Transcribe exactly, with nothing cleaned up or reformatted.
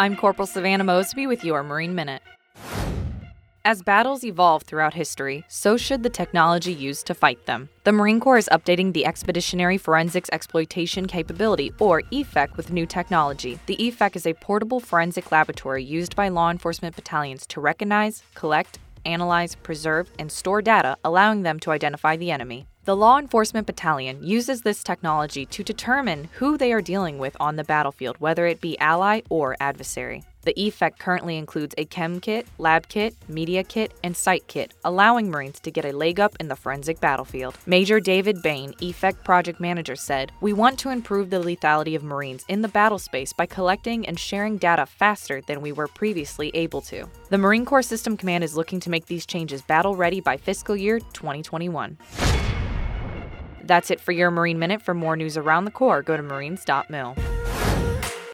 I'm Corporal Savannah Mosby with your Marine Minute. As battles evolve throughout history, so should the technology used to fight them. The Marine Corps is updating the Expeditionary Forensics Exploitation Capability, or E F E C, with new technology. The E F E C is a portable forensic laboratory used by law enforcement battalions to recognize, collect, analyze, preserve, and store data, allowing them to identify the enemy. The Law Enforcement Battalion uses this technology to determine who they are dealing with on the battlefield, whether it be ally or adversary. The E F E C currently includes a chem kit, lab kit, media kit, and site kit, allowing Marines to get a leg up in the forensic battlefield. Major David Bain, E F E C project manager, said, "We want to improve the lethality of Marines in the battle space by collecting and sharing data faster than we were previously able to." The Marine Corps System Command is looking to make these changes battle-ready by fiscal year twenty twenty-one. That's it for your Marine Minute. For more news around the Corps, go to marines dot mil.